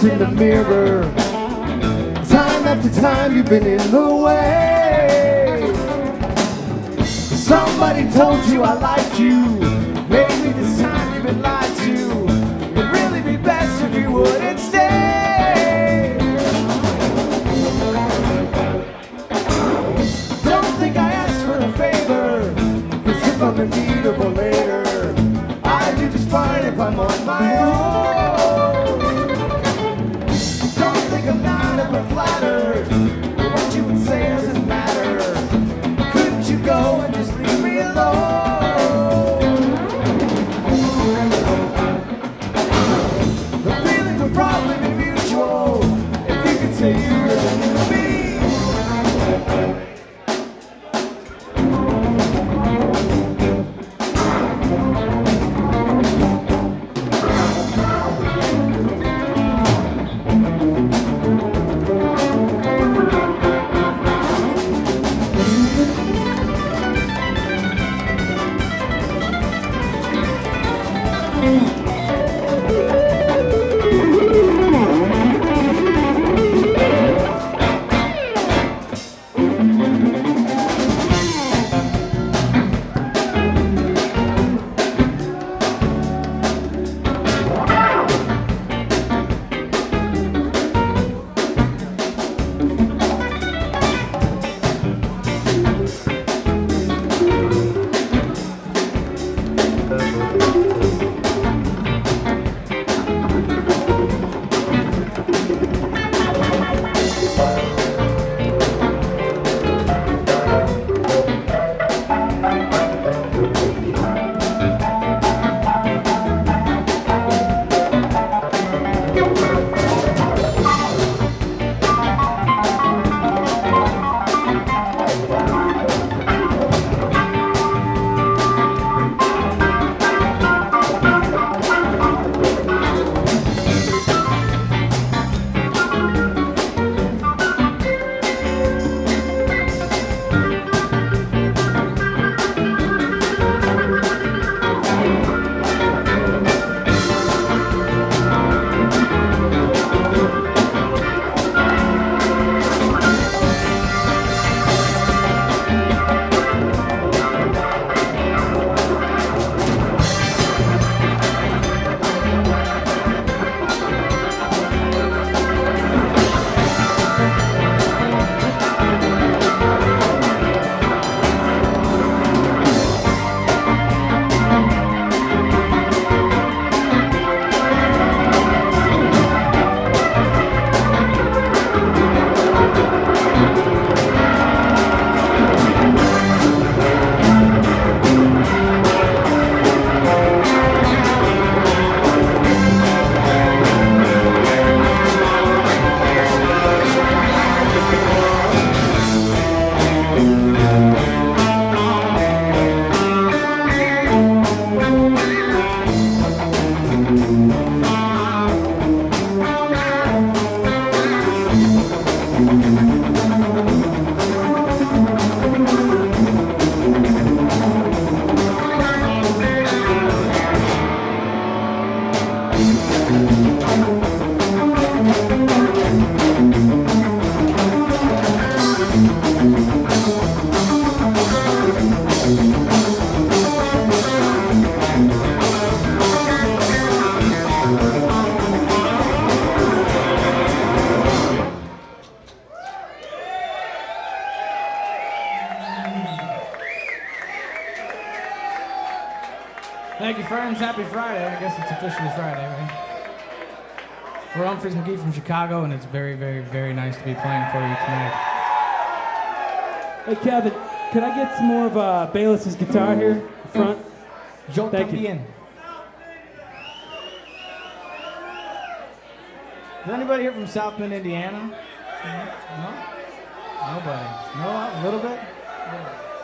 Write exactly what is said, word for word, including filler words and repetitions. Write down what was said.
in the mirror. Time after time you've been in the way. Somebody told you I liked you. Maybe this time you've been lied to. It'd really be best if you wouldn't stay. Don't think I asked for a favor, 'cause if I'm unbeatable later, I'd do just fine if I'm on my own. Don't think I'm not ever flattered, but what you would say doesn't matter. Couldn't you go and just leave me alone? The feeling would probably be mutual if you could say you really knew me. Thank you, friends. Happy Friday. I guess it's officially Friday, right? We're Humphreys McGee from Chicago, and it's very, very, very nice to be playing for you tonight. Hey, Kevin, could I get some more of uh, Bayless's guitar here in front? Yo Thank you. también. Is anybody here from South Bend, Indiana? No? Nobody. No? A little bit? A little bit.